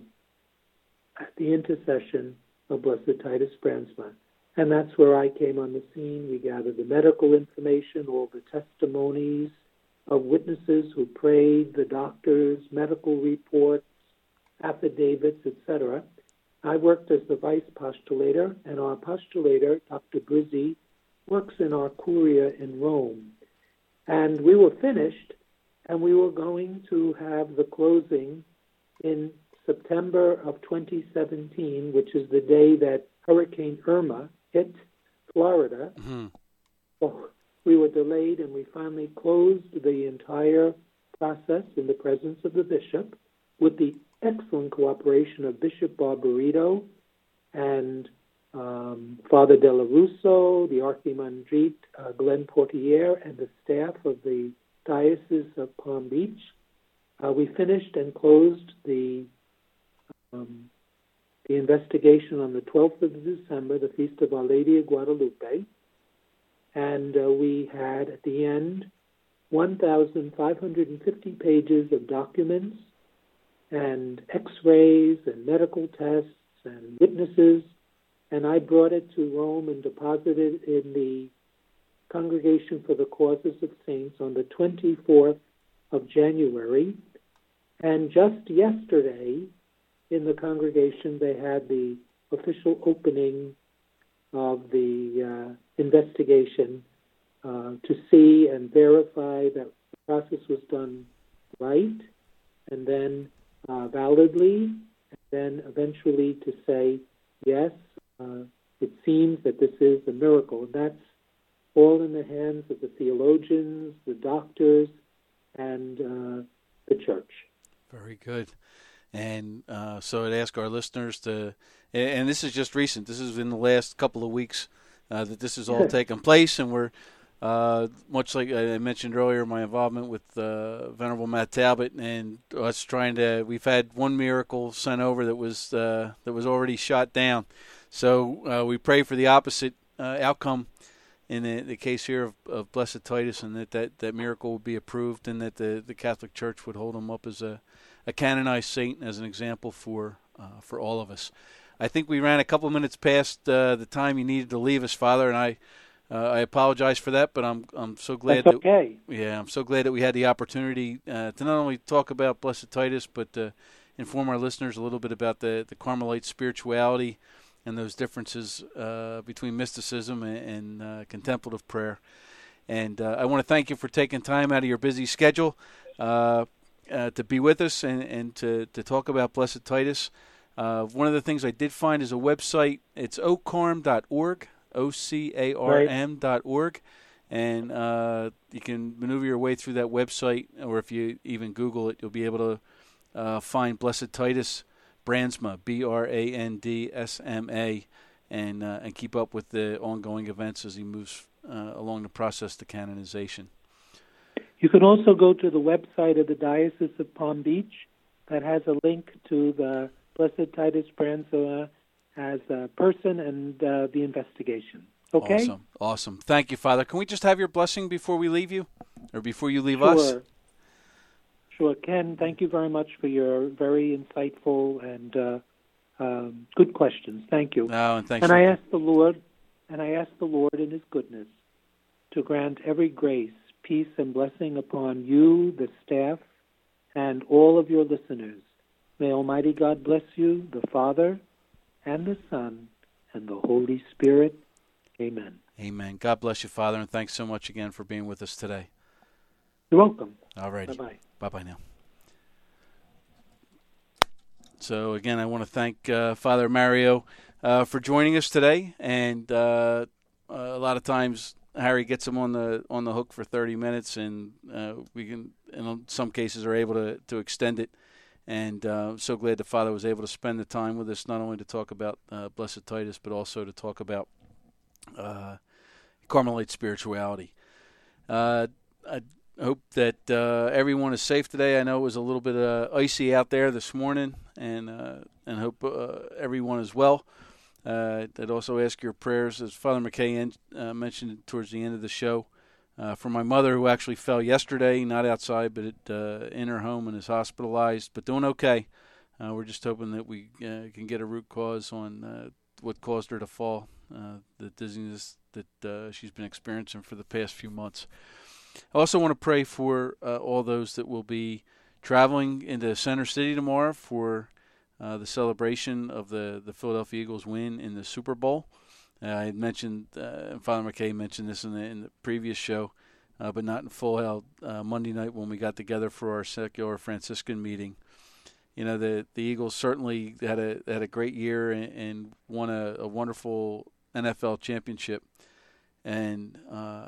at the intercession of Blessed Titus Brandsma? And that's where I came on the scene. We gathered the medical information, all the testimonies of witnesses who prayed, the doctors, medical reports, affidavits, et cetera. I worked as the vice postulator, and our postulator, Doctor Brizzi, works in our curia in Rome. And we were finished, and we were going to have the closing in September of twenty seventeen, which is the day that Hurricane Irma hit Florida. Mm-hmm. So we were delayed, and we finally closed the entire process in the presence of the bishop with the excellent cooperation of Bishop Barbarito and um, Father Della Russo, the Archimandrite uh, Glenn Portier, and the staff of the Diocese of Palm Beach. Uh, we finished and closed the um, the investigation on the twelfth of December, the Feast of Our Lady of Guadalupe, and uh, we had at the end one thousand five hundred fifty pages of documents and x-rays and medical tests and witnesses, and I brought it to Rome and deposited it in the Congregation for the Causes of Saints on the twenty-fourth of January. And just yesterday, in the congregation, they had the official opening of the uh, investigation uh, to see and verify that the process was done right, and then uh, validly, and then eventually to say, yes, uh, it seems that this is a miracle. And that's all in the hands of the theologians, the doctors, and uh, the church. Very good. And uh, so I'd ask our listeners to, and this is just recent, this is in the last couple of weeks uh, that this has all taken place, and we're, uh, much like I mentioned earlier, my involvement with uh, Venerable Matt Talbot, and us trying to, we've had one miracle sent over that was uh, that was already shot down. So uh, we pray for the opposite uh, outcome in the, the case here of, of Blessed Titus, and that, that, that miracle would be approved, and that the, the Catholic Church would hold him up as a, a canonized saint, as an example for uh, for all of us. I think we ran a couple minutes past uh, the time you needed to leave us, Father, and I uh, I apologize for that, but I'm I'm so glad That's okay. that yeah I'm so glad that we had the opportunity uh, to not only talk about Blessed Titus, but uh, inform our listeners a little bit about the the Carmelite spirituality and those differences uh, between mysticism and, and uh, contemplative prayer. And uh, I want to thank you for taking time out of your busy schedule uh, uh, to be with us and, and to, to talk about Blessed Titus. Uh, one of the things I did find is a website. It's o carm dot org, O C A R M dot org. And uh, you can maneuver your way through that website, or if you even Google it, you'll be able to uh, find Blessed Titus Brandsma, B R A N D S M A, and uh, and keep up with the ongoing events as he moves uh, along the process to canonization. You can also go to the website of the Diocese of Palm Beach that has a link to the Blessed Titus Brandsma as a person and uh, the investigation. Okay? Awesome. Awesome. Thank you, Father. Can we just have your blessing before we leave you, or before you leave sure. us? Sure. Ken, thank you very much for your very insightful and uh, um, good questions. Thank you. No, and thanks. And for I ask the Lord, and I ask the Lord in His goodness to grant every grace, peace, and blessing upon you, the staff, and all of your listeners. May Almighty God bless you, the Father, and the Son, and the Holy Spirit. Amen. Amen. God bless you, Father, and thanks so much again for being with us today. You're welcome. All righty. Bye-bye. Bye-bye now. So, again, I want to thank uh, Father Mario uh, for joining us today. And uh, a lot of times Harry gets him on the on the hook for thirty minutes, and uh, we can, in some cases, are able to, to extend it. And uh, I'm so glad the Father was able to spend the time with us, not only to talk about uh, Blessed Titus, but also to talk about uh, Carmelite spirituality. Uh, I hope that uh, everyone is safe today. I know it was a little bit uh, icy out there this morning, and uh, and hope uh, everyone is well. Uh, I'd also ask your prayers, as Father McKay uh, mentioned towards the end of the show, uh, for my mother, who actually fell yesterday, not outside, but at, uh, in her home, and is hospitalized, but doing okay. Uh, we're just hoping that we uh, can get a root cause on uh, what caused her to fall, uh, the dizziness that uh, she's been experiencing for the past few months. I also want to pray for uh, all those that will be traveling into Center City tomorrow for uh, the celebration of the, the Philadelphia Eagles win in the Super Bowl. Uh, I had mentioned, uh, and Father McKay mentioned this in the, in the previous show, uh, but not in full, how uh, Monday night when we got together for our secular Franciscan meeting. You know, the the Eagles certainly had a had a great year and, and won a, a wonderful N F L championship. And uh,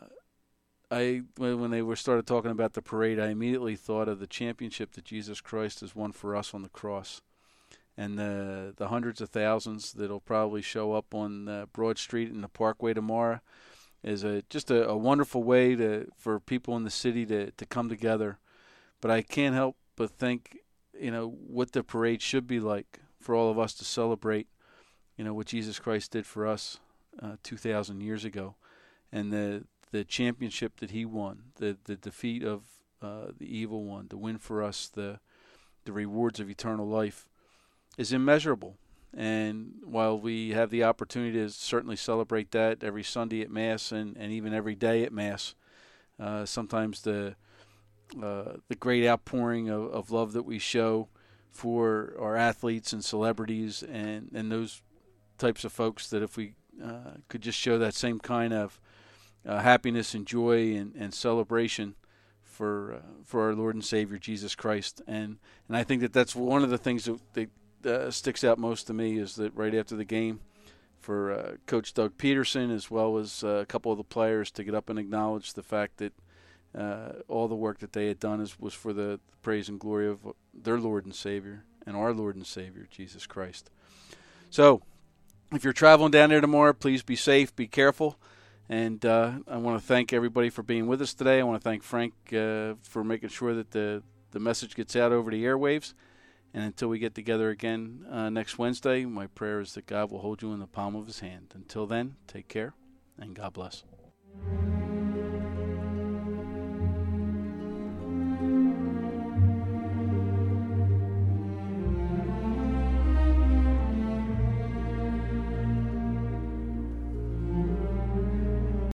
I, when they were started talking about the parade, I immediately thought of the championship that Jesus Christ has won for us on the cross, and the the hundreds of thousands that'll probably show up on uh, Broad Street and the Parkway tomorrow is a just a, a wonderful way to for people in the city to to come together. But I can't help but think, you know, what the parade should be like for all of us to celebrate, you know, what Jesus Christ did for us uh, two thousand years ago, and the the championship that he won, the the defeat of uh, the evil one, to win for us the the rewards of eternal life, is immeasurable. And while we have the opportunity to certainly celebrate that every Sunday at Mass and, and even every day at Mass, uh, sometimes the Uh, the great outpouring of, of love that we show for our athletes and celebrities and, and those types of folks, that if we uh, could just show that same kind of uh, happiness and joy and, and celebration for uh, for our Lord and Savior Jesus Christ. And and I think that that's one of the things that, that uh, sticks out most to me, is that right after the game, for uh, Coach Doug Peterson as well as uh, a couple of the players to get up and acknowledge the fact that Uh, all the work that they had done is, was for the praise and glory of their Lord and Savior and our Lord and Savior, Jesus Christ. So, if you're traveling down there tomorrow, please be safe, be careful. And uh, I want to thank everybody for being with us today. I want to thank Frank uh, for making sure that the, the message gets out over the airwaves. And until we get together again uh, next Wednesday, my prayer is that God will hold you in the palm of his hand. Until then, take care, and God bless.